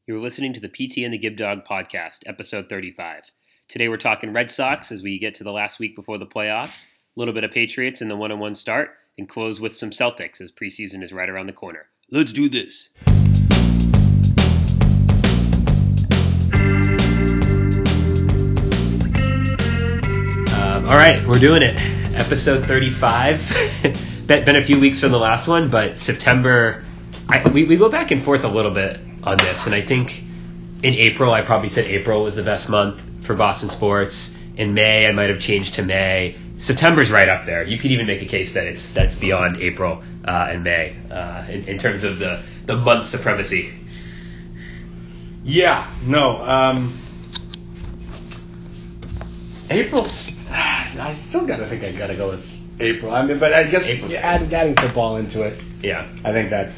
You're listening to the PT and the Gib Dog podcast, episode 35. Today we're talking Red Sox as we get to the last week before the playoffs, a little bit of Patriots in the 1-1 start, and close with some Celtics as preseason is right around the corner. Let's do this. All right, we're doing it. Episode 35. Been a few weeks from the last one, but September, we go back and forth a little bit on this, and I think in April, I probably said April was the best month for Boston sports. In May, I might have changed to May. September's right up there. You could even make a case that that's beyond April and May in terms of the month supremacy. Yeah, no. April's. I still gotta go with April. I mean, but I guess adding football into it. Yeah, I think that's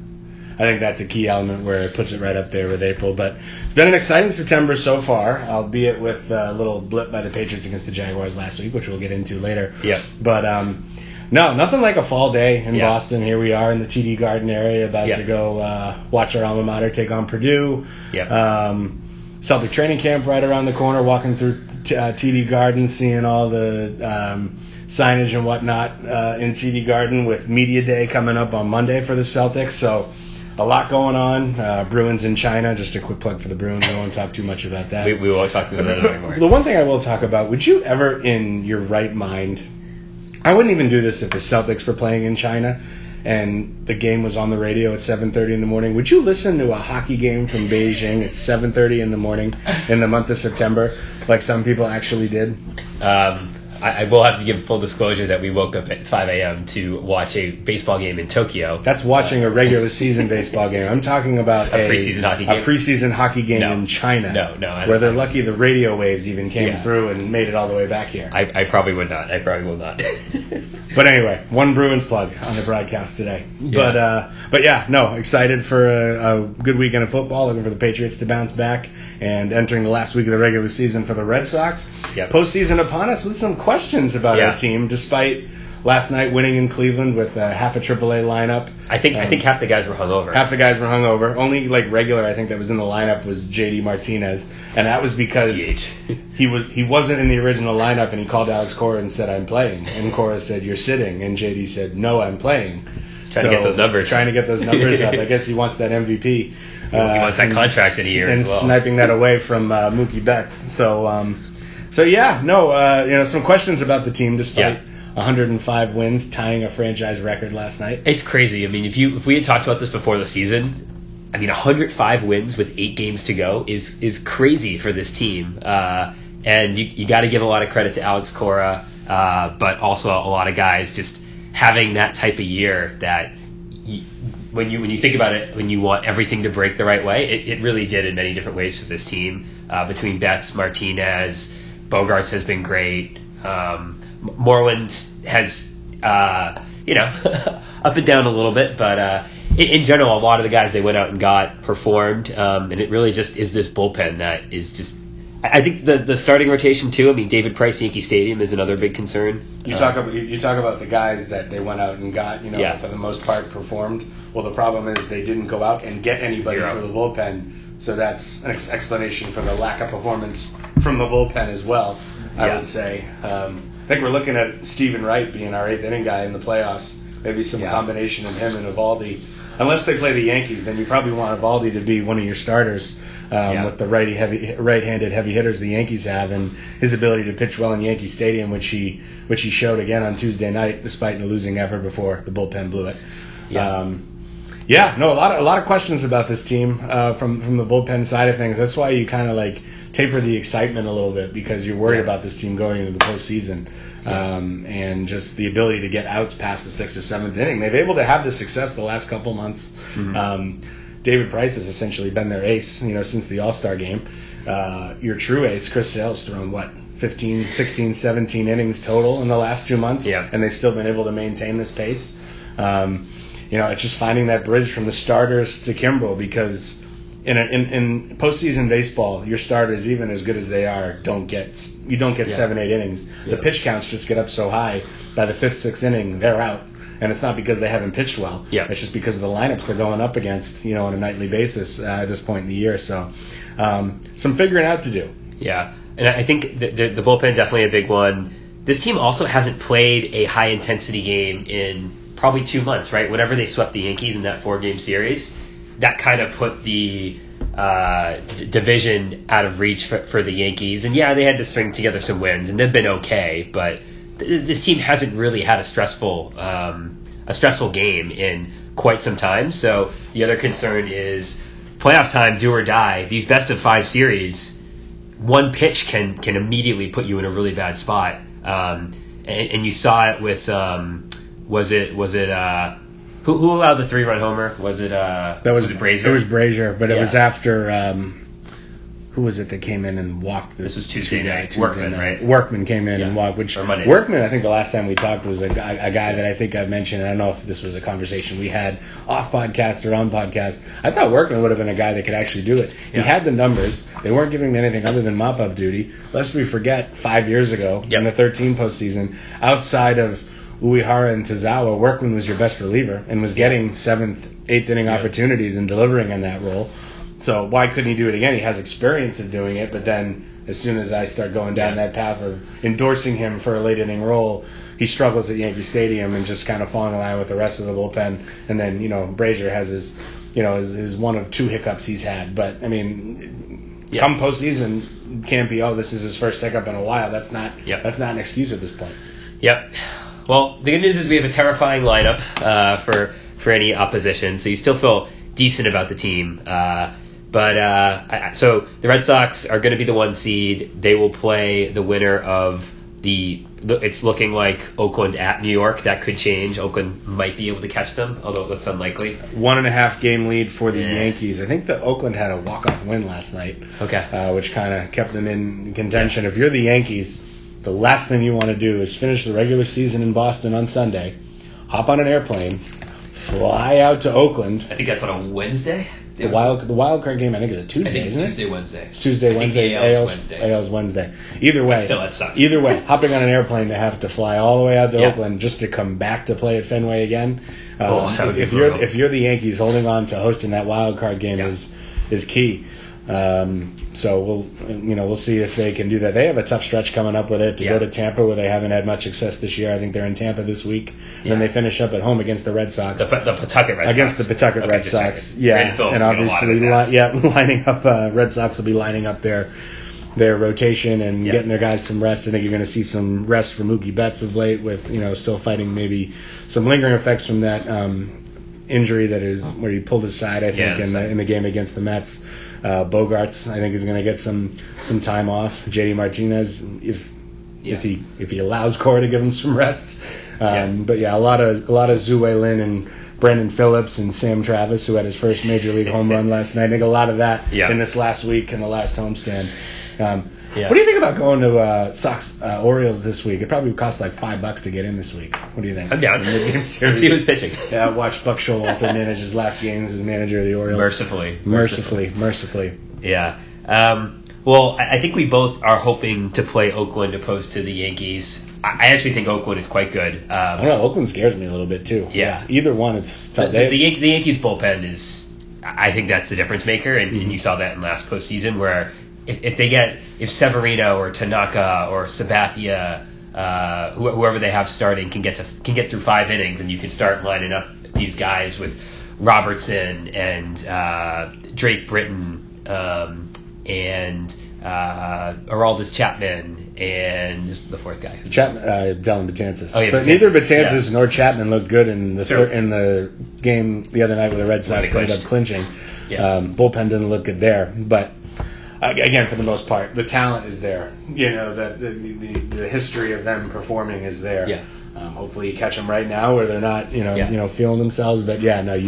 a key element where it puts it right up there with April. But it's been an exciting September so far, albeit with a little blip by the Patriots against the Jaguars last week, which we'll get into later. Yeah. But no, nothing like a fall day in Boston. Here we are in the TD Garden area, about to go watch our alma mater take on Purdue. Yeah. Celtic training camp right around the corner, walking through TD Garden, seeing all the signage and whatnot in TD Garden with Media Day coming up on Monday for the Celtics. So a lot going on. Bruins in China. Just a quick plug for the Bruins. We won't talk too much about that. We won't talk about that anymore. The one thing I will talk about, would you ever in your right mind, I wouldn't even do this if the Celtics were playing in China and the game was on the radio at 7:30 in the morning. Would you listen to a hockey game from Beijing at 7:30 in the morning in the month of September like some people actually did? I will have to give full disclosure that we woke up at 5 a.m. to watch a baseball game in Tokyo. That's watching a regular season baseball game. I'm talking about a preseason hockey game in China. No. Where they're lucky the radio waves even came through and made it all the way back here. I probably would not. I probably will not. But anyway, one Bruins plug on the broadcast today. Yeah. But yeah, no, excited for a good weekend of football. Looking for the Patriots to bounce back and entering the last week of the regular season for the Red Sox. Yep. Postseason upon us with some questions about our team, despite last night winning in Cleveland with half a AAA lineup. I think half the guys were hungover. Only regular I think that was in the lineup was JD Martinez, and that was because he wasn't in the original lineup, and he called Alex Cora and said, "I'm playing," and Cora said, "You're sitting," and JD said, "No, I'm playing." Trying to get those numbers up. I guess he wants that MVP. He wants that contract in a year and as well. Sniping that away from Mookie Betts. So some questions about the team despite 105 wins, tying a franchise record last night. It's crazy. I mean, if we had talked about this before the season, I mean, 105 wins with 8 games to go is crazy for this team. And you got to give a lot of credit to Alex Cora, but also a lot of guys just having that type of year that when you think about it, when you want everything to break the right way, it really did in many different ways for this team. Between Betts, Martinez, Bogarts has been great. Moreland has, up and down a little bit, but in general, a lot of the guys they went out and got performed, and it really just is this bullpen that is just. I think the starting rotation too. I mean, David Price, Yankee Stadium is another big concern. You talk about the guys that they went out and got. For the most part performed. Well, the problem is they didn't go out and get anybody for the bullpen. So that's an explanation for the lack of performance from the bullpen as well. I would say. I think we're looking at Stephen Wright being our 8th inning guy in the playoffs. Maybe some combination of him and Eovaldi. Unless they play the Yankees, then you probably want Eovaldi to be one of your starters. With the right-handed heavy hitters the Yankees have, and his ability to pitch well in Yankee Stadium, which he showed again on Tuesday night, despite a losing effort before the bullpen blew it. A lot of questions about this team from the bullpen side of things. That's why you kind of taper the excitement a little bit, because you're worried about this team going into the postseason. And just the ability to get outs past the 6th or 7th inning. They've been able to have this success the last couple months. Mm-hmm. David Price has essentially been their ace, since the All-Star game. Your true ace, Chris Sale's thrown, 15, 16, 17 innings total in the last 2 months, and they've still been able to maintain this pace. It's just finding that bridge from the starters to Kimbrel, because in postseason baseball, your starters, even as good as they are, don't get 7-8 innings. The pitch counts just get up so high. By the 5th, 6th inning, they're out. and it's not because they haven't pitched well. Yeah. It's just because of the lineups they're going up against, on a nightly basis at this point in the year. So, some figuring out to do. Yeah, and I think the bullpen definitely a big one. This team also hasn't played a high intensity game in probably 2 months, right? Whenever they swept the Yankees in that 4-game series, that kind of put the division out of reach for the Yankees. And yeah, they had to string together some wins, and they've been okay. But this team hasn't really had a stressful game in quite some time. So the other concern is playoff time, do or die. These best of 5 series, one pitch can immediately put you in a really bad spot. And you saw it with was it who allowed the 3-run homer? Was it Brazier? It was Brazier, but it Yeah. was after who was it that came in and walked? This was Tuesday night. Workman, right? Workman came in Yeah. and walked. Which Or Monday. Workman, I think the last time we talked was a guy that I think I mentioned. I don't know if this was a conversation we had off podcast or on podcast. I thought Workman would have been a guy that could actually do it. Yeah. He had the numbers. They weren't giving him anything other than mop-up duty. Lest we forget, 5 years ago in the 13 postseason, outside of Uehara and Tozawa, Workman was your best reliever and was getting 7th, 8th inning opportunities and delivering in that role. So why couldn't he do it again? He has experience of doing it, but then as soon as I start going down that path of endorsing him for a late inning role, he struggles at Yankee Stadium and just kind of falling in line with the rest of the bullpen. And then, Brazier has his one of 2 hiccups he's had. But I mean, come postseason, can't be, this is his first hiccup in a while. That's not an excuse at this point. Yep. Well, the good news is we have a terrifying lineup for any opposition, so you still feel decent about the team. So the Red Sox are going to be the 1 seed. They will play the winner of it's looking like Oakland at New York. That could change. Oakland might be able to catch them, although it looks unlikely. 1.5 game lead for the Yankees. I think that Oakland had a walk-off win last night. Okay. Which kind of kept them in contention. If you're the Yankees, the last thing you want to do is finish the regular season in Boston on Sunday, hop on an airplane, fly out to Oakland. I think that's on a Wednesday. The wild card game, I think, is a Tuesday, isn't it? Tuesday, Wednesday. It's Tuesday, Wednesday. AL's Wednesday. Either way. But still, that sucks. Either way, hopping on an airplane to have to fly all the way out to Oakland just to come back to play at Fenway again. If you're the Yankees, holding on to hosting that wild card game is key. So we'll see if they can do that. They have a tough stretch coming up where they have to go to Tampa, where they haven't had much success this year. I think they're in Tampa this week. And then they finish up at home against the Red Sox. The Pawtucket Red Sox. Against the Pawtucket Red Sox. Yeah. And obviously, lining up, Red Sox will be lining up their rotation and getting their guys some rest. I think you're going to see some rest for Mookie Betts of late with, still fighting maybe some lingering effects from that injury that is where he pulled his side, I think, in the game against the Mets. Bogarts, I think, is going to get some time off. JD Martinez, if he allows Cora to give him some rest. But a lot of Zhu Wei Lin and Brandon Phillips and Sam Travis, who had his first major league home run last night. I think a lot of that in this last week and the last homestand. What do you think about going to Sox Orioles this week? It probably would cost like $5 to get in this week. What do you think? I'm down. Let's see who's pitching. Yeah, watch Buck Showalter manage his last games as manager of the Orioles. Mercifully. Yeah. Well, I think we both are hoping to play Oakland opposed to the Yankees. I actually think Oakland is quite good. I don't know. Oakland scares me a little bit too. Yeah. Either one, it's tough. The Yankees bullpen is, I think that's the difference maker, and you saw that in last postseason where if Severino or Tanaka or Sabathia, whoever they have starting can get through 5 innings, and you can start lining up these guys with Robertson and Drake Britton and Aroldis Chapman and just the fourth guy. Dylan Betances. Oh, yeah, but neither Betances nor Chapman looked good in the game the other night with the Red Sox ended up clinching. Yeah. Bullpen didn't look good there, but again, for the most part, the talent is there. The history of them performing is there. Yeah. Hopefully, you catch them right now where they're not, feeling themselves. But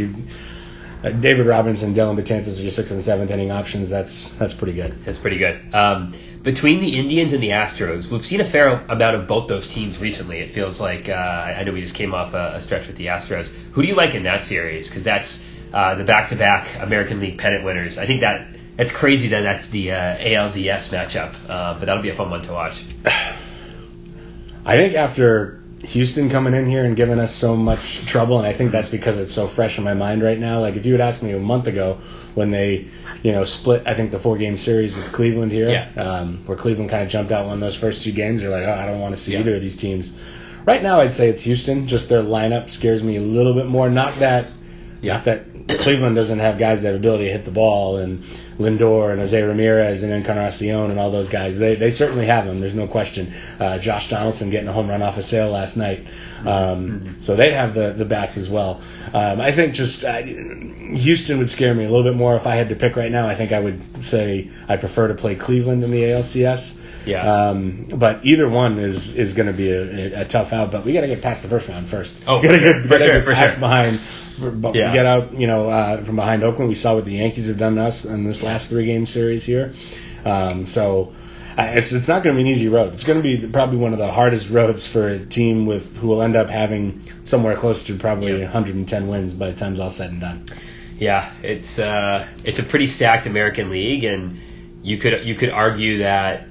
David Robinson, Dylan Betances are your 6th and 7th inning options. That's pretty good. That's pretty good. Between the Indians and the Astros, we've seen a fair amount of both those teams recently. It feels like I know we just came off a stretch with the Astros. Who do you like in that series? Because that's the back-to-back American League pennant winners. I think that's crazy that that's the ALDS matchup, but that'll be a fun one to watch. I think after Houston coming in here and giving us so much trouble, and I think that's because it's so fresh in my mind right now. Like if you had asked me a month ago when they, split, I think the 4-game series with Cleveland here, where Cleveland kind of jumped out, won those first 2 games, you're like, oh, I don't want to see either of these teams. Right now, I'd say it's Houston. Just their lineup scares me a little bit more. Not that Cleveland doesn't have guys that have ability to hit the ball, and Lindor and Jose Ramirez and Encarnacion and all those guys. They certainly have them. There's no question. Josh Donaldson getting a home run off a Sale last night. So they have the bats as well. I think just Houston would scare me a little bit more if I had to pick right now. I think I would say I prefer to play Cleveland in the ALCS. Yeah. But either one is going to be a tough out. But we got to get past the first round first. Oh, for sure. Behind. We get out, from behind Oakland. We saw what the Yankees have done to us in this last 3-game series here. So it's not going to be an easy road. It's going to be probably one of the hardest roads for a team who will end up having somewhere close to probably 110 wins by the time it's all said and done. Yeah, it's a pretty stacked American League, and you could argue that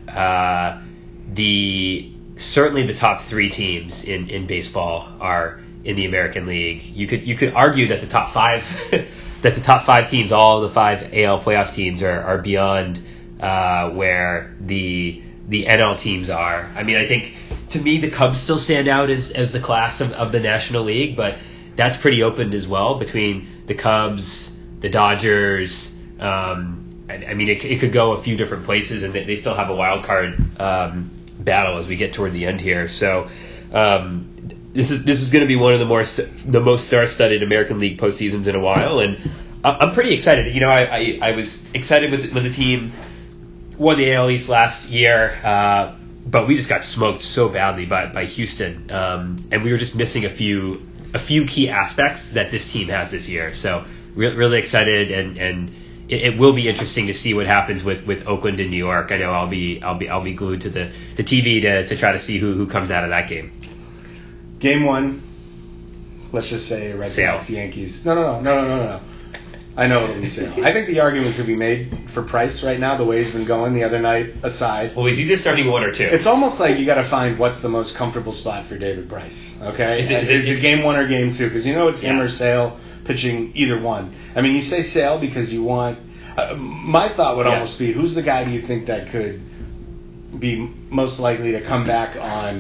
certainly the top 3 teams in baseball are in the American League. You could argue that the top 5 teams, all the 5 AL playoff teams, are beyond where the NL teams are. I mean, I think to me the Cubs still stand out as the class of the National League, but that's pretty opened as well between the Cubs, the Dodgers. I mean, it could go a few different places, and they still have a wild card battle as we get toward the end here. So this is going to be one of the most star-studded American League postseasons in a while, and I'm pretty excited. I was excited when the team won the AL East last year, but we just got smoked so badly by Houston, and we were just missing a few key aspects that this team has this year. So really excited, and it will be interesting to see what happens with Oakland and New York. I know I'll be glued to the TV to try to see who comes out of that game. Game 1, let's just say Red Sox, Yankees. No. I know it'll be Sale. I think the argument could be made for Price right now, the way he's been going the other night aside. Well, he's either starting 1 or 2. It's almost like you got to find what's the most comfortable spot for David Price. Okay, is it game 1 or game 2? Because it's him or Sale pitching either one. I mean, you say Sale because you want. My thought would almost be, who's the guy do you think that could be most likely to come back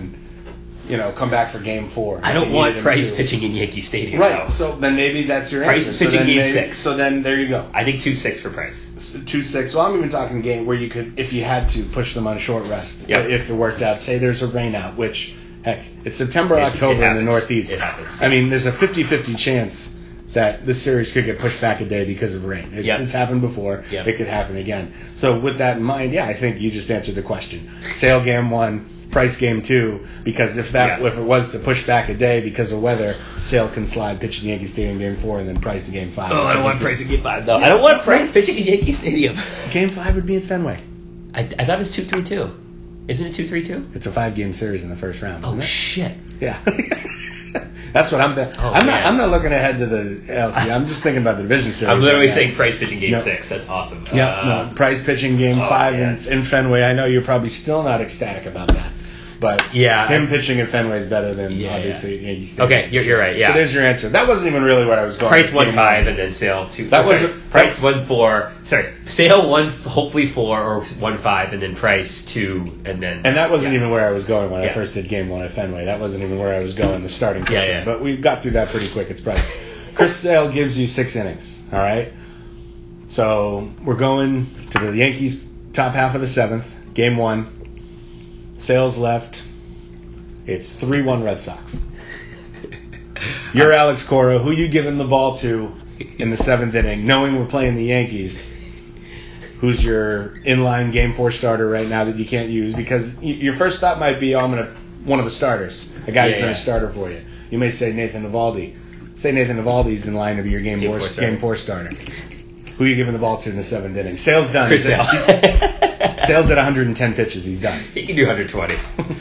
for game 4? I don't want Price pitching in Yankee Stadium. Right. No. So then maybe that's your Price answer. pitching game 6. So then there you go. I think 2-6 for Price. 2-6. Well, I'm even talking game where you could, if you had to, push them on a short rest. Yep. If it worked out. Say there's a rain out, which, heck, it's September, October in the Northeast. It happens. I mean, there's a 50-50 chance that this series could get pushed back a day because of rain. It's happened before. Yep. It could happen again. So with that in mind, I think you just answered the question. Sale game 1, Price game 2, because if it was to push back a day because of weather, Sale can slide pitching Yankee Stadium game 4 and then Price in game 5. Oh, I don't want Price in game 5 though. I don't want Price pitching in Yankee Stadium. Game 5 would be in Fenway. I thought it was 2-3-2. Isn't it 2-3-2? It's a 5-game series in the first round. Isn't it? Shit. Yeah. That's what I'm thinking. I'm not looking ahead to the LC. I'm just thinking about the division series. I'm literally saying Price pitching game 6. That's awesome. Price pitching game 5 in Fenway. I know you're probably still not ecstatic about that. But him pitching in Fenway is better than obviously Yankee Stadium. Okay, you're right. Yeah. So there's your answer. That wasn't even really what I was going. Price 1-5 and then Sale 2. Price 1-4. Sorry, Sale 1, hopefully 4 or 1-5 and then Price 2 and then. And that wasn't even where I was going when I first did game 1 at Fenway. That wasn't even where I was going. The starting pitcher. But we got through that pretty quick. It's Price. Chris Sale gives you 6 innings. All right. So we're going to the Yankees top half of the 7th. Game 1. Sale's left. It's 3-1 Red Sox. You're Alex Cora. Who you giving the ball to in the 7th inning, knowing we're playing the Yankees? Who's your inline game 4 starter right now that you can't use? Because your first thought might be, one of the starters, a guy who's been a starter for you. You may say Nathan Eovaldi. Say Nathan Eovaldi's in line to be your game 4 starter. Who are you giving the ball to in the 7th inning? Sale's done. Chris Sale. Sale's at 110 pitches. He's done. He can do 120.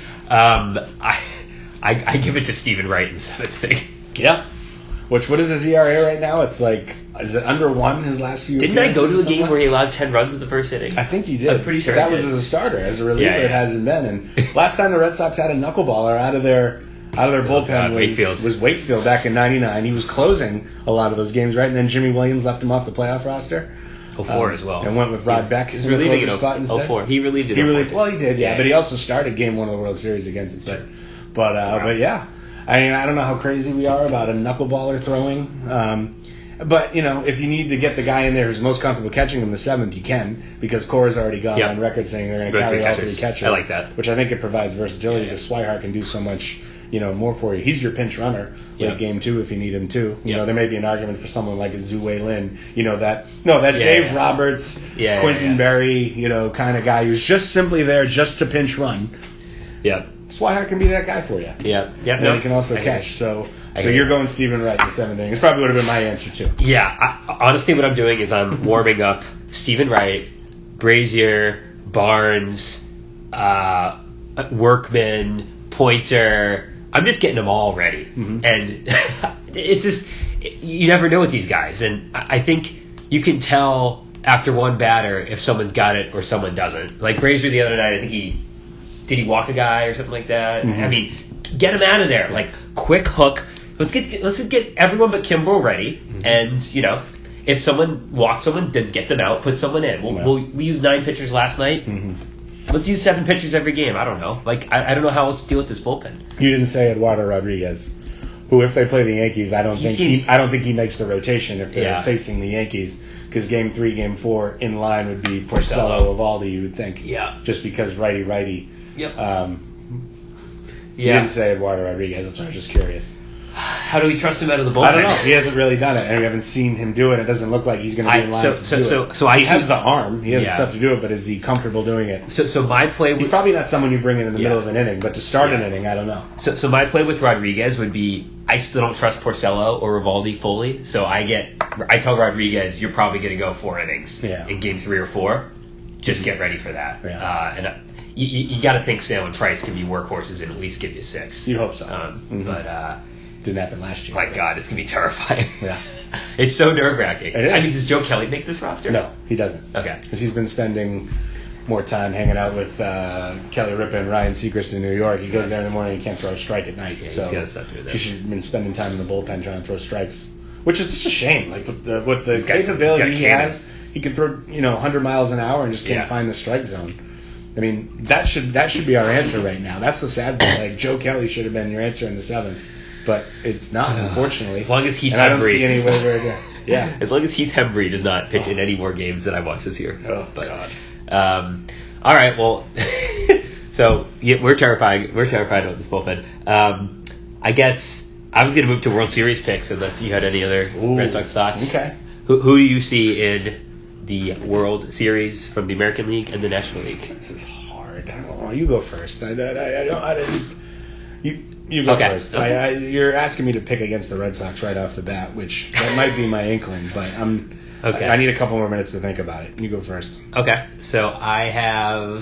I give it to Stephen Wright in the 7th inning. Yeah. What is his ERA right now? It's like, is it under 1 his last few? Didn't I go to a game where he allowed 10 runs in the first inning? I think you did. I'm pretty sure that was as a starter. As a reliever, it hasn't been. And last time the Red Sox had a knuckleballer out of their out of their bullpen Wakefield. was Wakefield back in '99. He was closing a lot of those games, right? And then Jimmy Williams left him off the playoff roster. 04 as well. And went with Rod Beck. He was relieving in spot instead. 04. He relieved it. Well, he did, yeah. But he also started Game 1 of the World Series against us. But yeah. I mean, I don't know how crazy we are about a knuckleballer throwing. But, if you need to get the guy in there who's most comfortable catching him the seventh, you can, because Cora's already gone on record saying they're going to carry all three catchers. I like that. Which I think it provides versatility because Swihart can do so much, more for you. He's your pinch runner late game 2 if you need him to. There may be an argument for someone like a Zhu Wei Lin, Dave Roberts, Quentin Berry, kind of guy who's just simply there just to pinch run. Yeah. Swihart can be that guy for you. Yeah. And he can also catch. So you're going Stephen Wright in the 7th inning. It's probably would have been my answer too. Yeah. Honestly, what I'm doing is I'm warming up Stephen Wright, Brazier, Barnes, Workman, Pointer. I'm just getting them all ready. Mm-hmm. And it's just, you never know with these guys. And I think you can tell after one batter if someone's got it or someone doesn't. Like Brazier the other night, I think did he walk a guy or something like that? Mm-hmm. I mean, get him out of there. Like, quick hook. Let's get everyone but Kimbrel ready. Mm-hmm. And, if someone walks someone, then get them out, put someone in. We used 9 pitchers last night. Mm-hmm. Let's use 7 pitchers every game. I don't know. Like, I don't know how else to deal with this bullpen. You didn't say Eduardo Rodriguez, who, if they play the Yankees, I don't think he makes the rotation if they're facing the Yankees. Because Game 3, Game 4, in line would be Porcello, Eovaldi, you would think. Yeah. Just because righty. Yep. You didn't say Eduardo Rodriguez. That's why I was just curious. How do we trust him out of the bullpen? I don't know. He hasn't really done it, and we haven't seen him do it. It doesn't look like he's going to be in line to do it. He has the arm. He has the stuff to do it, but is he comfortable doing it? So my play... He's probably not someone you bring in the middle of an inning, but to start an inning, I don't know. So my play with Rodriguez would be, I still don't trust Porcello or Eovaldi fully, so I tell Rodriguez, you're probably going to go 4 innings in Game 3 or 4. Just get ready for that. Yeah. You got to think Sale and Price can be workhorses and at least give you 6. You hope so. But... didn't happen last year. My God, it's going to be terrifying. Yeah. It's so nerve-wracking. It is. I mean, does Joe Kelly make this roster? No, he doesn't. Okay. Because he's been spending more time hanging out with Kelly Ripa and Ryan Seacrest in New York. He goes there in the morning and can't throw a strike at night. Yeah, so he's got stuff to do there. He should have been spending time in the bullpen trying to throw strikes, which is just a shame. Like with the capability he has, he can throw 100 miles an hour and just can't find the strike zone. I mean, that should be our answer right now. That's the sad thing. Like Joe Kelly should have been your answer in the 7th. But it's not, unfortunately. As long as Heath Hembry... I don't see any way where to... Yeah. As long as Heath Hembry does not pitch in any more games that I watch this year. Oh, God. All right, well... so, we're terrified about this bullpen. I guess I was going to move to World Series picks unless you had any other Red Sox thoughts. Okay. Who do you see in the World Series from the American League and the National League? This is hard. Oh, you go first. You go first. Okay. You're asking me to pick against the Red Sox right off the bat, which that might be my inkling, but I need a couple more minutes to think about it. You go first. Okay. So I have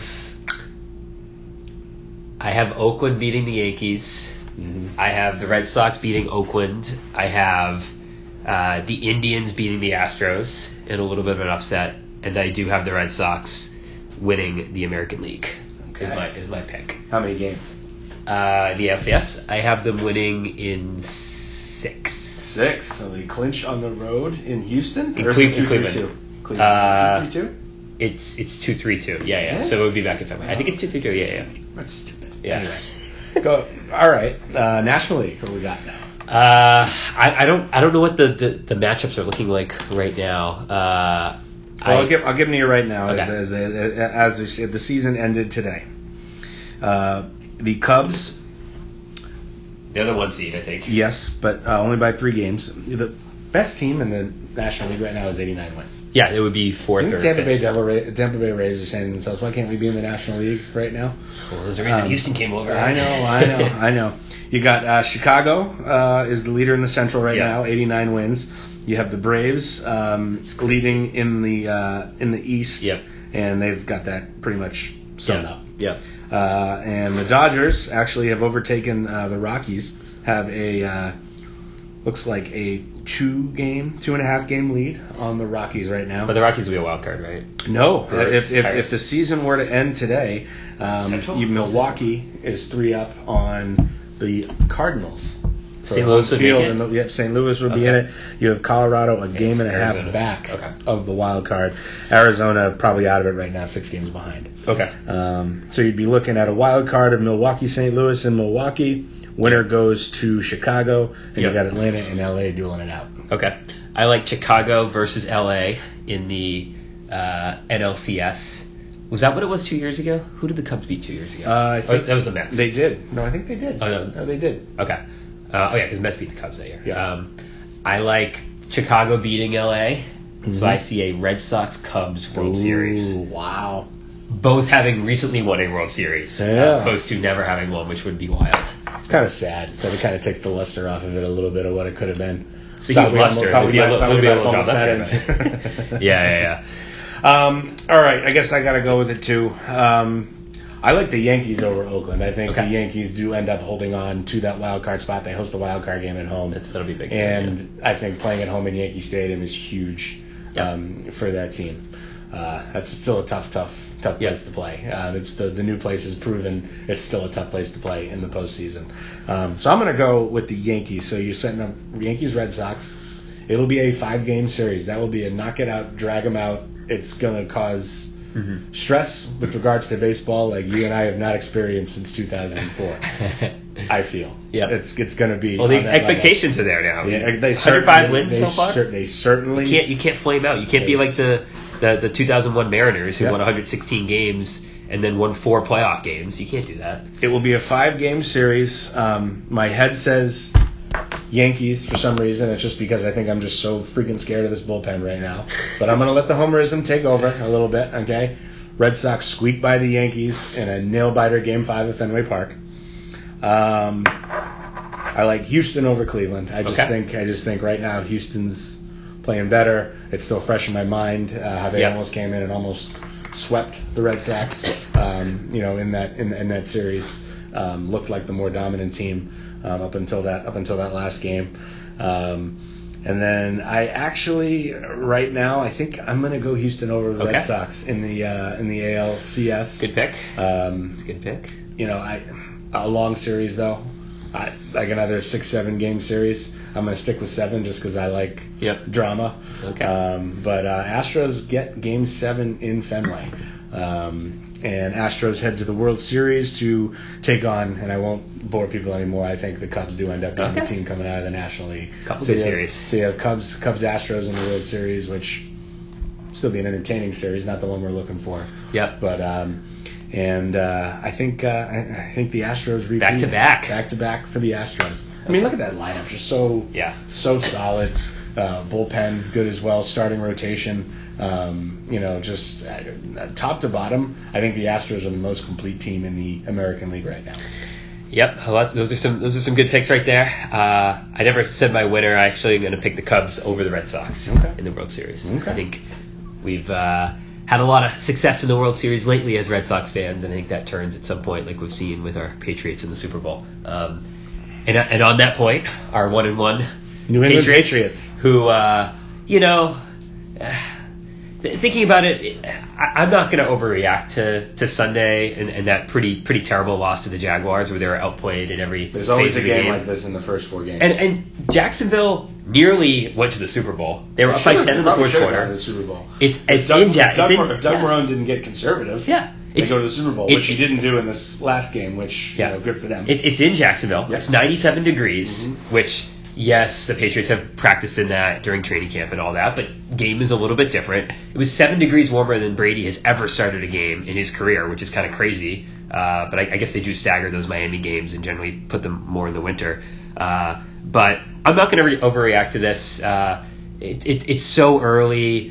Oakland beating the Yankees. Mm-hmm. I have the Red Sox beating Oakland. I have the Indians beating the Astros in a little bit of an upset, and I do have the Red Sox winning the American League. Okay. Is my pick. How many games? The LCS, I have them winning in 6. 6. So they clinch on the road in Houston? In Cleveland. 2-3-2? It's 2-3-2. Yeah. So it would be back in February. I think it's 2-3-2. Yeah. That's stupid. Yeah. Anyway. Go. All right. National League. What do we got now? I don't know what the matchups are looking like right now. I'll give them to you right now. Okay. As we said, the season ended today. The Cubs. They're the 1 seed, I think. Yes, but only by 3 games. The best team in the National League right now is 89 wins. Yeah, it would be 4th or 5th. Tampa Bay Rays are saying to themselves, why can't we be in the National League right now? Well, there's a reason Houston came over. I know. You got Chicago is the leader in the Central right now, 89 wins. You have the Braves leading in the East, and they've got that pretty much sewn up. Yeah. And the Dodgers actually have overtaken the Rockies, have looks like a 2.5 game lead on the Rockies right now. But the Rockies will be a wild card, right? No. If the season were to end today, Milwaukee is 3 up on the Cardinals. St. Louis would be in it. Yep, St. Louis would be in it. You have Colorado a game and a half back of the wild card. Arizona probably out of it right now, 6 games behind. Okay. So you'd be looking at a wild card of Milwaukee, St. Louis, and Milwaukee. Winner goes to Chicago, and you got Atlanta and LA dueling it out. Okay. I like Chicago versus LA in the NLCS. Was that what it was 2 years ago? Who did the Cubs beat 2 years ago? I think that was the Mets. They did. No, I think they did. Oh, no they did. Okay. Because Mets beat the Cubs that year. Yeah. I like Chicago beating LA, so I see a Red Sox-Cubs World Series. Wow. Both having recently won a World Series, opposed to never having one, which would be wild. It's kind of sad that it kind of takes the luster off of it a little bit of what it could have been. Speaking of luster, it would be a little job. Yeah. All right, I guess I got to go with it too. I like the Yankees over Oakland. I think the Yankees do end up holding on to that wild card spot. They host the wild card game at home. That'll be big. And I think playing at home in Yankee Stadium is huge for that team. That's still a tough place to play. It's the new place has proven it's still a tough place to play in the postseason. So I'm going to go with the Yankees. So you're setting up Yankees Red Sox. It'll be a 5-game series. That will be a knock it out, drag them out. It's going to cause stress with regards to baseball like you and I have not experienced since 2004. I feel. Yeah. It's going to be. Well, the expectations are there now. Yeah, 105 wins so far. They certainly. You can't flame out. You can't be like the 2001 Mariners who won 116 games and then won 4 playoff games. You can't do that. It will be a 5-game series. My head says Yankees for some reason. It's just because I think I'm just so freaking scared of this bullpen right now. But I'm going to let the homerism take over a little bit, okay? Red Sox squeak by the Yankees in a nail-biter Game 5 at Fenway Park. I like Houston over Cleveland. I just think right now Houston's playing better. It's still fresh in my mind how they almost came in and almost swept the Red Sox. In that series, looked like the more dominant team up until that last game. And then I actually right now I think I'm gonna go Houston over the Red Sox in the ALCS. Good pick. It's a good pick. A long series though. Like another 6-7 game series. I'm going to stick with 7 just because I like drama. Okay. But Astros get Game 7 in Fenway. And Astros head to the World Series to take on, and I won't bore people anymore, I think the Cubs do end up being the team coming out of the National League. Couple good series. So you have Cubs Astros in the World Series, which will still be an entertaining series, not the one we're looking for. Yep. But I think the Astros repeat. Back to back for the Astros. I mean, look at that lineup, just so solid. Bullpen good as well. Starting rotation, just top to bottom. I think the Astros are the most complete team in the American League right now. Yep, well, those are some good picks right there. I never said my winner. I actually am going to pick the Cubs over the Red Sox in the World Series. Okay. I think we've had a lot of success in the World Series lately as Red Sox fans, and I think that turns at some point, like we've seen with our Patriots in the Super Bowl. And on that point, our 1-1 New England Patriots, who thinking about it, I'm not going to overreact to Sunday and that pretty terrible loss to the Jaguars where they were outplayed in every. There's always a game like this in the first 4 games. And Jacksonville nearly went to the Super Bowl. They were up by 10 in the fourth quarter. The Super Bowl. It's in Jacksonville. If Doug Marrone didn't get conservative, they go to the Super Bowl, which he didn't do in this last game, which good for them. It's in Jacksonville. It's 97 degrees, which. Yes, the Patriots have practiced in that during training camp and all that, but game is a little bit different. It was 7 degrees warmer than Brady has ever started a game in his career, which is kind of crazy. But I guess they do stagger those Miami games and generally put them more in the winter. But I'm not going to overreact to this. It's so early.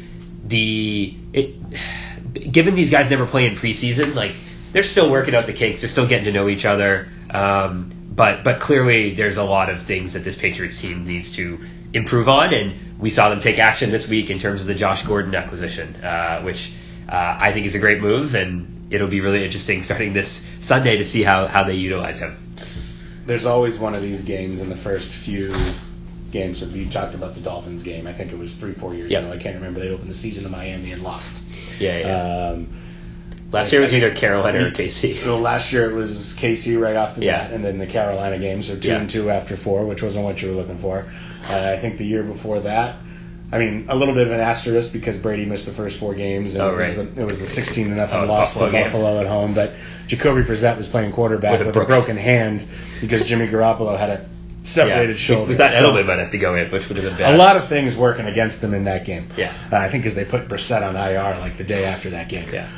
Given these guys never play in preseason, like they're still working out the kinks. They're still getting to know each other. But clearly there's a lot of things that this Patriots team needs to improve on, and we saw them take action this week in terms of the Josh Gordon acquisition, which I think is a great move, and it'll be really interesting starting this Sunday to see how they utilize him. There's always one of these games in the first few games. So we talked about the Dolphins game. I think it was 3-4 years ago. I can't remember. They opened the season in Miami and lost. Last year was either Carolina or KC. Well, last year it was KC right off the bat, and then the Carolina games, so 2-2 after 4, which wasn't what you were looking for. I think the year before that, I mean, a little bit of an asterisk because Brady missed the first 4 games, and it was the 16-0 loss to Buffalo at home. But Jacoby Brissett was playing quarterback with a broken hand because Jimmy Garoppolo had a separated shoulder. We thought Edelman might have to go in, which would have been bad. A lot of things working against them in that game. Yeah. I think because they put Brissett on IR like the day after that game. Yeah.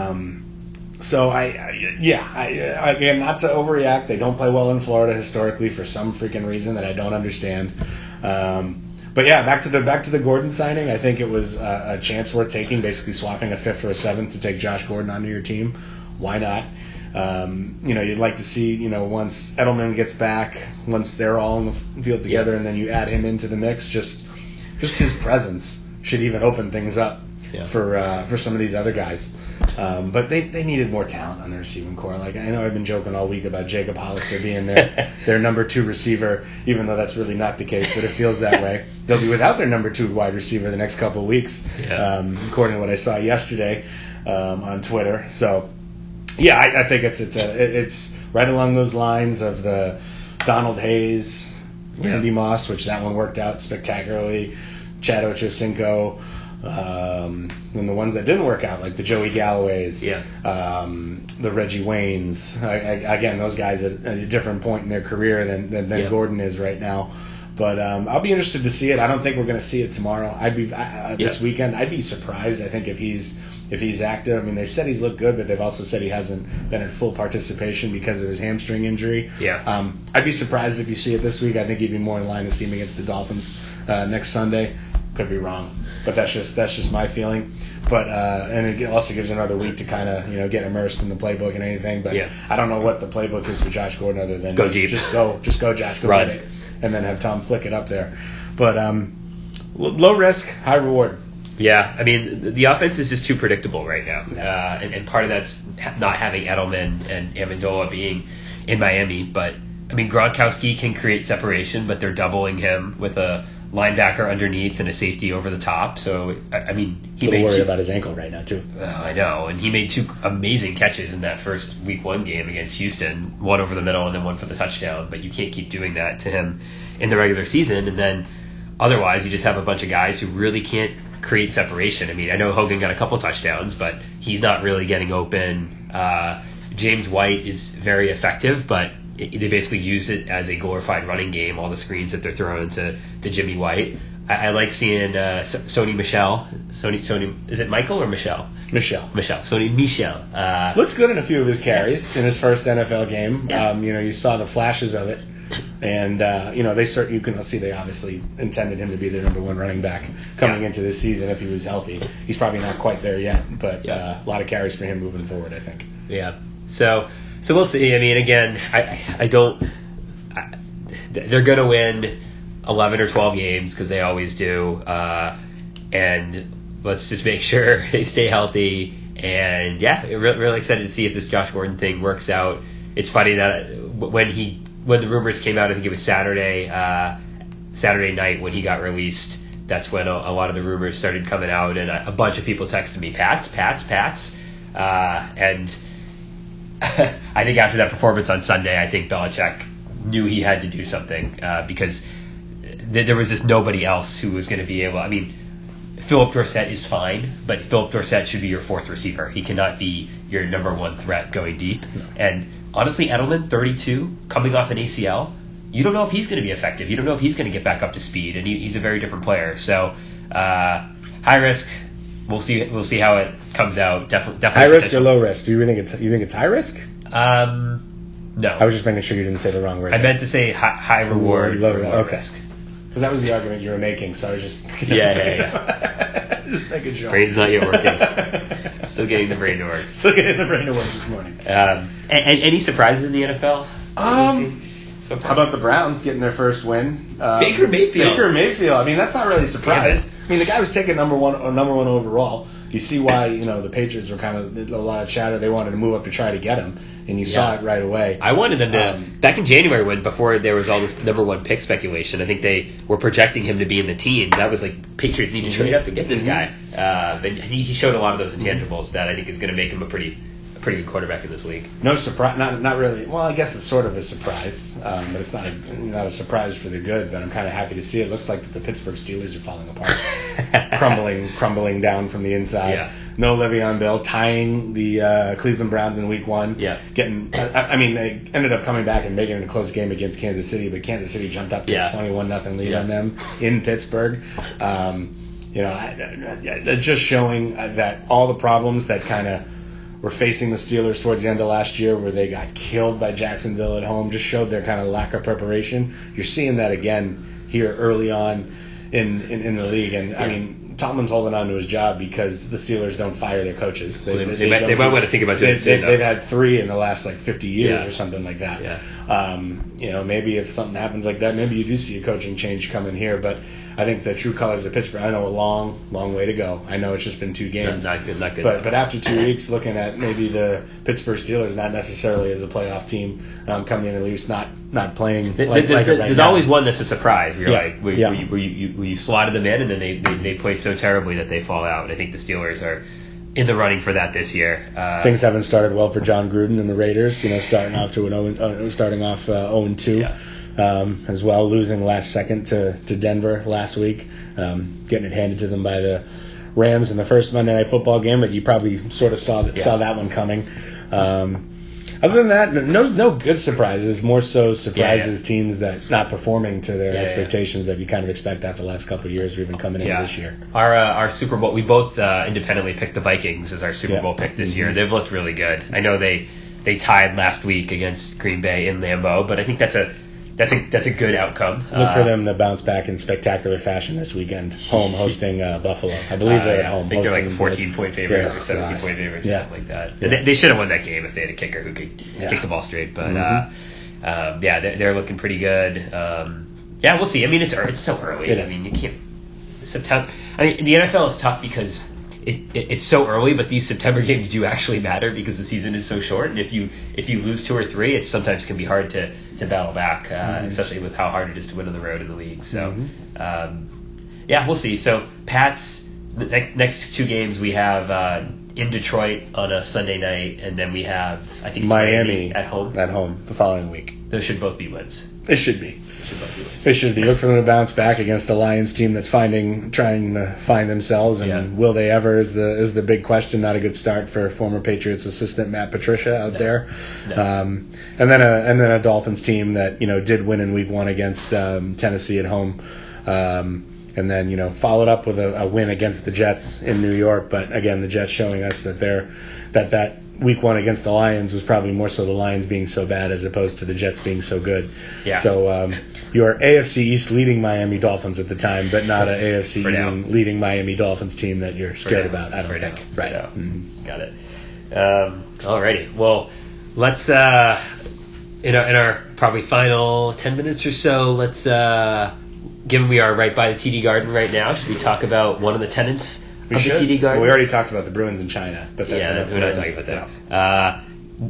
So again, not to overreact. They don't play well in Florida historically for some freaking reason that I don't understand. But yeah, back to the Gordon signing. I think it was a chance worth taking, basically swapping a 5th for a 7th to take Josh Gordon onto your team. Why not? You'd like to see, once Edelman gets back, once they're all in the field together, and then you add him into the mix, just his presence should even open things up for some of these other guys. But they needed more talent on the receiving core. Like, I know I've been joking all week about Jacob Hollister being their number 2 receiver, even though that's really not the case, but it feels that way. They'll be without their number 2 wide receiver the next couple of weeks, according to what I saw yesterday on Twitter. So, yeah, I think it's right along those lines of the Donald Hayes, Randy Moss, which that one worked out spectacularly, Chad Ochocinco, and the ones that didn't work out, like the Joey Galloways, the Reggie Waynes. Again, those guys at a different point in their career than Gordon is right now. But I'll be interested to see it. I don't think we're going to see it tomorrow. This weekend. I'd be surprised. I think if he's active. I mean, they said he's looked good, but they've also said he hasn't been in full participation because of his hamstring injury. Yeah. I'd be surprised if you see it this week. I think he'd be more in line to see him against the Dolphins next Sunday. Could be wrong, but that's just my feeling. But and it also gives another week to kind of get immersed in the playbook and anything. But I don't know what the playbook is for Josh Gordon other than just go Josh, go run get it, and then have Tom flick it up there. But low risk, high reward. Yeah, I mean, the offense is just too predictable right now. And part of that's not having Edelman and Amendola being in Miami. But, I mean, Gronkowski can create separation, but they're doubling him with a linebacker underneath and a safety over the top. So, I mean, he made worried about his ankle right now, too. I know. And he made 2 amazing catches in that first Week 1 game against Houston. One over the middle and then one for the touchdown. But you can't keep doing that to him in the regular season. And then otherwise, you just have a bunch of guys who really can't create separation. I mean, I know Hogan got a couple touchdowns, but he's not really getting open. James White is very effective, but they basically use it as a glorified running game, all the screens that they're throwing to Jimmy White. I like seeing Sony Michel. Sony, is it Michael or Michel? Michel. Sony Michel. Looked good in a few of his carries in his first NFL game. Yeah. You saw the flashes of it. And, you can see they obviously intended him to be their number 1 running back coming into this season if he was healthy. He's probably not quite there yet, but a lot of carries for him moving forward, I think. Yeah. So we'll see. I mean, again, they're going to win 11 or 12 games because they always do. And let's just make sure they stay healthy. And, really excited to see if this Josh Gordon thing works out. It's funny that when the rumors came out, I think it was Saturday night when he got released, that's when a lot of the rumors started coming out, and a bunch of people texted me, Pats. And I think after that performance on Sunday, I think Belichick knew he had to do something because there was just nobody else who was going to be able. I mean, Philip Dorsett is fine, but Philip Dorsett should be your 4th receiver. He cannot be your number 1 threat going deep. No. And honestly, Edelman, 32, coming off an ACL, you don't know if he's going to be effective. You don't know if he's going to get back up to speed, and he's a very different player. So, high risk. We'll see how it comes out. Definitely high risk or low risk? Do you think it's high risk? No. I was just making sure you didn't say the wrong word. I meant to say high reward, low risk. Because that was the argument you were making, so I was just... Yeah. Just making sure. Brain's not yet working. Still getting the brain to work. This morning. Any surprises in the NFL? So how about the Browns getting their first win? Baker Mayfield. I mean, that's not really a surprise. I mean, the guy was taken number one overall. you see why the Patriots were kind of a lot of chatter. They wanted to move up to try to get him, and you saw it right away. I wanted them to back in January before there was all this number 1 pick speculation. I think they were projecting him to be in the team. That was like Patriots need to trade up to get this guy. And he showed a lot of those intangibles that I think is going to make him a pretty good quarterback in this league. No surprise, not really. Well, I guess it's sort of a surprise, but it's not a surprise for the good. But I'm kind of happy to see it. Looks like the Pittsburgh Steelers are falling apart, crumbling down from the inside. Yeah. No Le'Veon Bell, tying the Cleveland Browns in Week 1. Yeah. They ended up coming back and making it a close game against Kansas City, but Kansas City jumped up to a 21-0 lead on them in Pittsburgh. It's just showing that all the problems that kind of were facing the Steelers towards the end of last year, where they got killed by Jacksonville at home, just showed their kind of lack of preparation. You're seeing that again here early on in the league, and I mean, Tomlin's holding on to his job because the Steelers don't fire their coaches. They might want to think about doing it. They've had 3 in the last 50 years or something like that. Yeah. Maybe if something happens like that, maybe you do see a coaching change coming here, but I think the true colors of Pittsburgh, I know a long way to go. I know it's just been 2 games. Not good. But after 2 weeks, looking at maybe the Pittsburgh Steelers, not necessarily as a playoff team, coming in at least not playing like it right There's now. Always one that's a surprise. Where you're Yeah. where you slotted them in, and then they play so terribly that they fall out. And I think the Steelers are in the running for that this year. Things haven't started well for John Gruden and the Raiders. Starting off 0-2. Yeah. As well, losing last second to Denver last week, getting it handed to them by the Rams in the first Monday Night Football game, but you probably sort of saw that one coming. Other than that, no good surprises. More so surprises teams that not performing to their expectations that you kind of expect after the last couple of years or even coming into this year. Our Super Bowl, we both independently picked the Vikings as our Super Bowl pick this year. They've looked really good. I know they tied last week against Green Bay in Lambeau, but I think that's a good outcome. Look for them to bounce back in spectacular fashion this weekend, home hosting Buffalo. I believe they're at home. I think they're like 14-point favorites or 17-point favorites or something like that. Yeah. They should have won that game if they had a kicker who could kick the ball straight. But they're looking pretty good. We'll see. I mean, it's so early. I mean, you can't. September. I mean, the NFL is tough because it's so early, but these September games do actually matter because the season is so short, and if you lose 2 or 3, it sometimes can be hard to battle back, especially with how hard it is to win on the road in the league. So, we'll see. So, Pats, the next 2 games we have in Detroit on a Sunday night, and then we have, I think, Miami at home the following week. Those should both be wins. It should be. They should be. Look for them to bounce back against a Lions team that's trying to find themselves, and will they ever is the big question. Not a good start for former Patriots assistant Matt Patricia out there. No. And then a Dolphins team that did win in Week 1 against Tennessee at home, and then followed up with a win against the Jets in New York. But again, the Jets showing us that that Week 1 against the Lions was probably more so the Lions being so bad as opposed to the Jets being so good. Yeah. So your AFC East leading Miami Dolphins at the time, but not an AFC leading Miami Dolphins team that you're scared about, I don't think. Right. Mm-hmm. Got it. Alrighty. Well, let's in our probably final 10 minutes or so, let's given we are right by the TD Garden right now, should we talk about one of the tenants of the TD Garden? Well, we already talked about the Bruins in China, but that's we're not talking about that.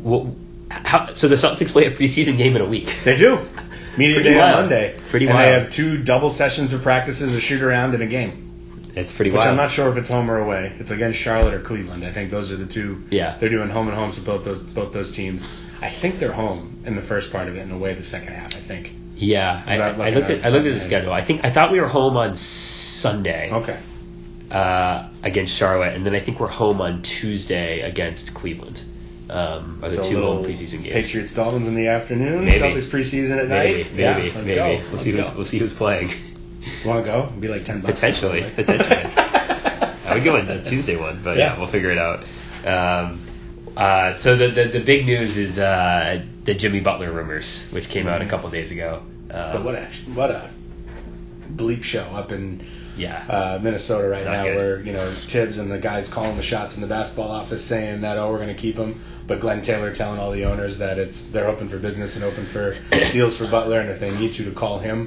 So the Celtics play a preseason game in a week. They do. Media day on Monday. Pretty wild. And they have 2 double sessions of practices, a shoot around, and a game. It's pretty wild. Which I'm not sure if it's home or away. It's against Charlotte or Cleveland. I think those are the 2. Yeah. They're doing home and homes with both those teams. I think they're home in the first part of it and away the second half, I think. Yeah. I looked at the schedule. I thought we were home on Sunday. Okay. Against Charlotte, and then I think we're home on Tuesday against Cleveland. Are the 2 home preseason games? Patriots Dolphins in the afternoon. Maybe. Celtics preseason at night. Maybe. Go. We'll see who's playing. You want to go? It'd be like $10. Potentially. I would go in the Tuesday one, but we'll figure it out. So the big news is the Jimmy Butler rumors, which came out a couple days ago. But what a bleep show up in Minnesota right now, good. where Tibbs and the guys calling the shots in the basketball office saying that we're going to keep him, but Glenn Taylor telling all the owners that they're open for business and open for deals for Butler, and if they need to call him.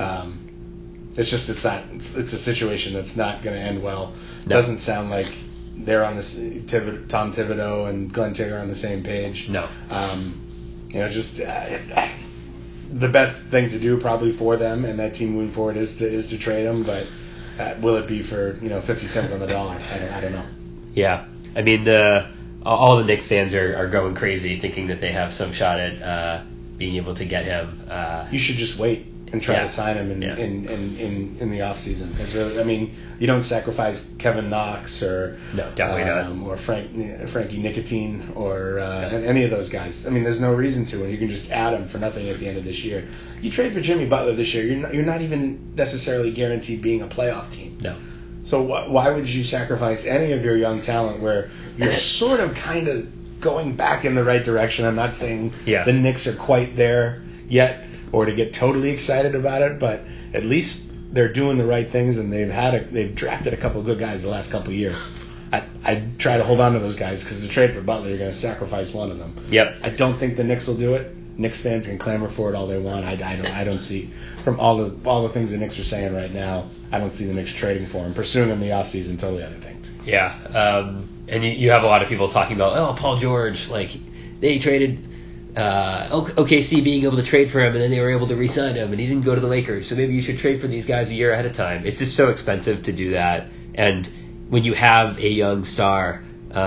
It's a situation that's not going to end well. No. Doesn't sound like they're on this. Tom Thibodeau and Glenn Tigger are on the same page. No. Just the best thing to do probably for them and that team moving forward is to trade him, but will it be for 50 cents on the dollar? I don't know. Yeah, I mean all the Knicks fans are going crazy thinking that they have some shot at being able to get him. You should just wait and try to sign him in the off season. You don't sacrifice Kevin Knox or no, definitely not. Or Frankie Nicotine or any of those guys. There's no reason to, and you can just add them for nothing at the end of this year. You trade for Jimmy Butler this year, you're not even necessarily guaranteed being a playoff team. No. So why would you sacrifice any of your young talent where you're sort of kind of going back in the right direction? I'm not saying the Knicks are quite there yet or to get totally excited about it, but at least they're doing the right things and they've drafted a couple of good guys the last couple of years. I'd try to hold on to those guys because the trade for Butler, you're going to sacrifice one of them. Yep. I don't think the Knicks will do it. Knicks fans can clamor for it all they want. I don't see, from all the things the Knicks are saying right now, I don't see the Knicks trading for him. Pursuing him in the offseason, totally other things. Yeah, and you have a lot of people talking about, Paul George, they traded OKC being able to trade for him, and then they were able to re-sign him, and he didn't go to the Lakers, so maybe you should trade for these guys a year ahead of time. It's just so expensive to do that, and when you have a young star,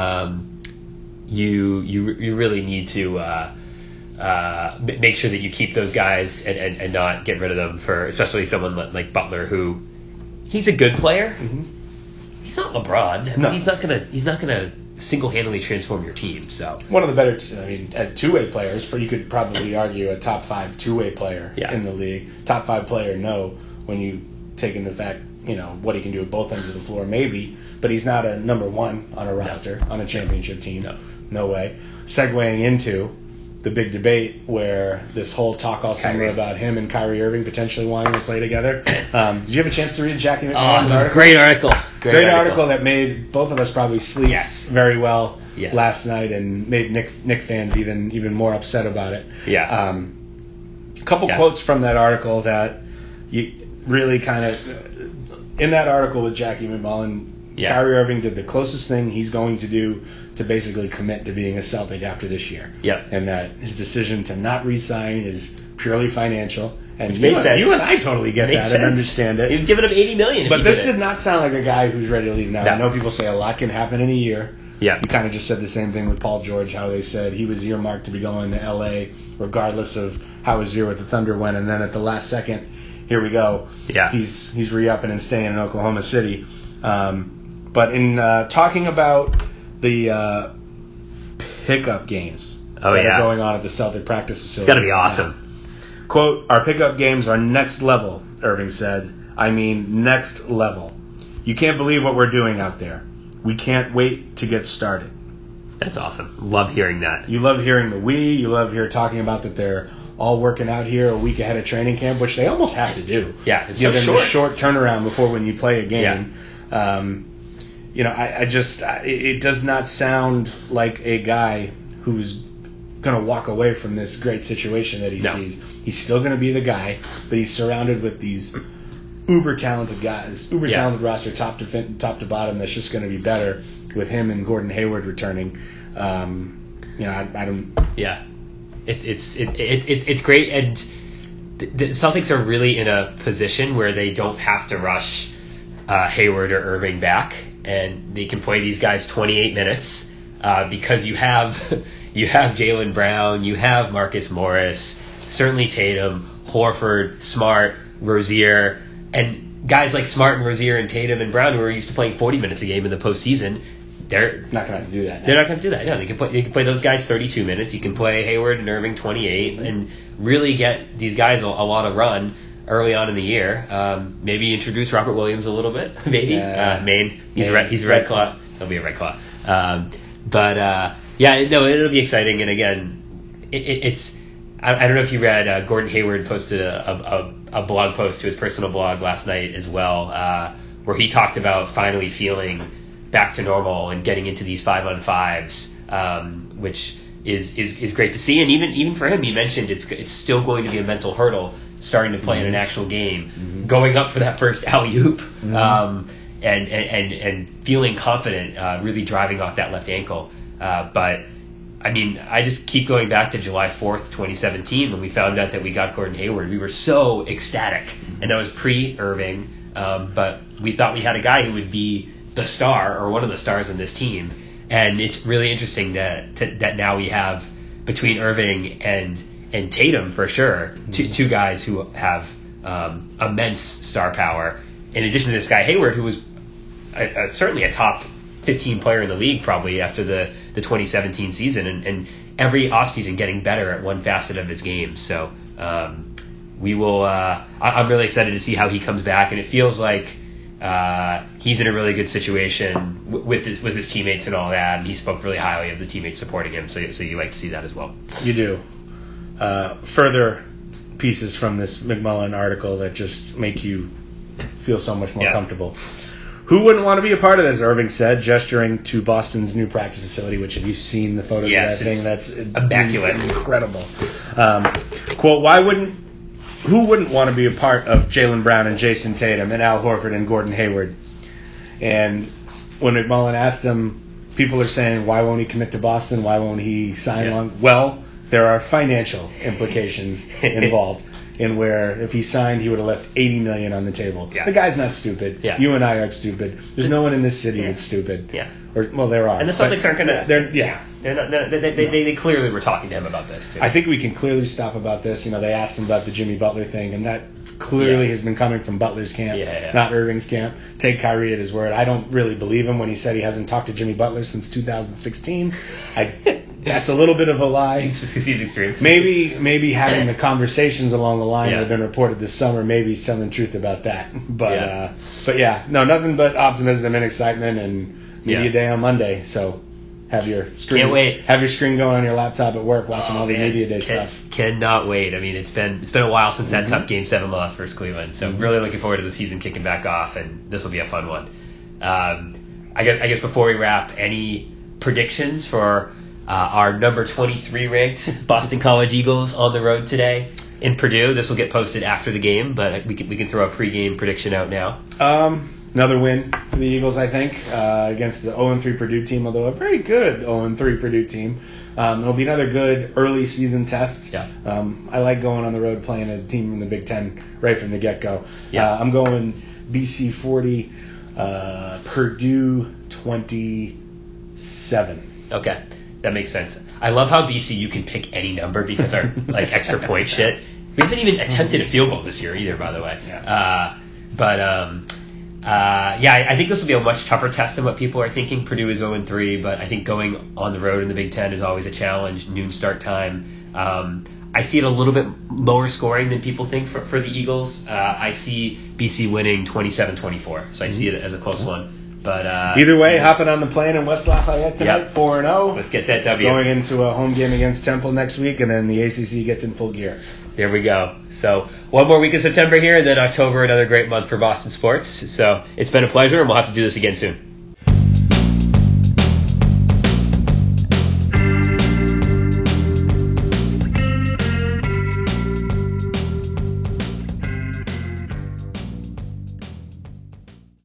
you really need to make sure that you keep those guys and not get rid of them for, especially someone like Butler, who he's a good player. Mm-hmm. He's not LeBron. No. He's not gonna single-handedly transform your team. So one of the better, two-way players. You could probably argue a top 5 two-way player in the league. Top 5 player, no. When you take into fact, what he can do at both ends of the floor, maybe. But he's not a number 1 on a roster on a championship team. No way. Segueing into the big debate where this whole talk all summer about him and Kyrie Irving potentially wanting to play together. Did you have a chance to read Jackie McMahon's article? Great article. Great article that made both of us probably sleep very well last night and made Knick fans even more upset about it. Yeah. A couple quotes from that article that you really kind of, in that article with Jackie McMullen, Kyrie Irving did the closest thing he's going to do to basically commit to being a Celtic after this year. Yep. And that his decision to not re-sign is purely financial. And you and I totally get that and understand it. He was giving him $80 million. But this did not sound like a guy who's ready to leave now. No. I know people say a lot can happen in a year. Yeah. You kind of just said the same thing with Paul George, how they said he was earmarked to be going to L.A. regardless of how his year with the Thunder went. And then at the last second, here we go. Yeah. He's re-upping and staying in Oklahoma City. But in talking about the pickup games that are going on at the Celtic practice facility. It's got to be awesome. Quote, "Our pickup games are next level," Irving said. "I mean next level. You can't believe what we're doing out there. We can't wait to get started." That's awesome. Love hearing that. You love hearing the we. You love talking about that they're all working out here a week ahead of training camp, which they almost have to do. Yeah, it's so short. The short turnaround before when you play a game. Yeah. It does not sound like a guy who's going to walk away from this great situation that he sees. He's still going to be the guy, but he's surrounded with these uber talented guys, talented roster, top to bottom. That's just going to be better with him and Gordon Hayward returning. I don't. Yeah, it's great, and the Celtics are really in a position where they don't have to rush Hayward or Irving back, and they can play these guys 28 minutes because you have Jaylen Brown, you have Marcus Morris, certainly Tatum, Horford, Smart, Rozier, and guys like Smart and Rozier and Tatum and Brown who are used to playing 40 minutes a game in the postseason. They're not going to have to do that. They're not going to do that. No, they can play those guys 32 minutes. You can play Hayward and Irving 28, and really get these guys a lot of run early on in the year. Maybe introduce Robert Williams a little bit. Maybe Maine. He's a Red Claw. He'll be a Red Claw. It'll be exciting. And again, it's I don't know if you read Gordon Hayward posted a blog post to his personal blog last night as well, where he talked about finally feeling back to normal and getting into these 5-on-5s, which is great to see. And even for him, he mentioned it's still going to be a mental hurdle starting to play in an actual game, going up for that first alley-oop. and feeling confident, really driving off that left ankle. But I mean, I just keep going back to July 4th, 2017, when we found out that we got Gordon Hayward. We were so ecstatic, and that was pre-Irving. But we thought we had a guy who would be the star or one of the stars in this team. And it's really interesting that now we have, between Irving and Tatum for sure, two guys who have immense star power. In addition to this guy Hayward, who was certainly a top 15 player in the league probably after the 2017 season, and every offseason getting better at one facet of his game. So we will. I'm really excited to see how he comes back, and it feels like he's in a really good situation with his teammates and all that. And he spoke really highly of the teammates supporting him. So you like to see that as well. You do. Further pieces from this McMullen article that just make you feel so much more comfortable. Who wouldn't want to be a part of this? Irving said, gesturing to Boston's new practice facility, which, have you seen the photos of that thing? That's immaculate, incredible. Quote, who wouldn't want to be a part of Jaylen Brown and Jason Tatum and Al Horford and Gordon Hayward? And when McMullen asked him, people are saying, why won't he commit to Boston? Why won't he sign on? Well, there are financial implications involved. In where if he signed, he would have left $80 million on the table. Yeah. The guy's not stupid. Yeah. You and I aren't stupid. There's no one in this city that's stupid. Yeah. Well, there are. And the Celtics aren't going to. They're not. They clearly were talking to him about this too. I think we can clearly stop about this. They asked him about the Jimmy Butler thing, and that clearly has been coming from Butler's camp, not Irving's camp. Take Kyrie at his word. I don't really believe him when he said he hasn't talked to Jimmy Butler since 2016. That's a little bit of a lie. It's just extreme. Maybe having the conversations along the line that have been reported this summer, maybe he's telling the truth about that. But nothing but optimism and excitement, and media day on Monday. So have your screen. Can't wait. Have your screen going on your laptop at work, watching all the media day stuff. Cannot wait. I mean, it's been a while since that tough Game 7 loss versus Cleveland. So really looking forward to the season kicking back off, and this will be a fun one. I guess before we wrap, any predictions for our number 23 ranked Boston College Eagles on the road today in Purdue? This will get posted after the game, but we can throw a pregame prediction out now. Another win for the Eagles, I think, against the 0-3 Purdue team, although a very good 0-3 Purdue team. It'll be another good early season test. Yeah. I like going on the road playing a team in the Big Ten right from the get-go. Yeah. I'm going BC 40, Purdue 27. Okay. That makes sense. I love how BC you can pick any number because our extra point shit. We haven't even attempted a field goal this year either, by the way. Yeah. I think this will be a much tougher test than what people are thinking. Purdue is 0-3, but I think going on the road in the Big Ten is always a challenge. Noon start time. I see it a little bit lower scoring than people think for the Eagles. I see BC winning 27-24, so I see it as a close one. But either way, hopping on the plane in West Lafayette tonight, 4-0. Let's get that W. Going into a home game against Temple next week, and then the ACC gets in full gear. There we go. So one more week of September here, and then October, another great month for Boston sports. So it's been a pleasure, and we'll have to do this again soon.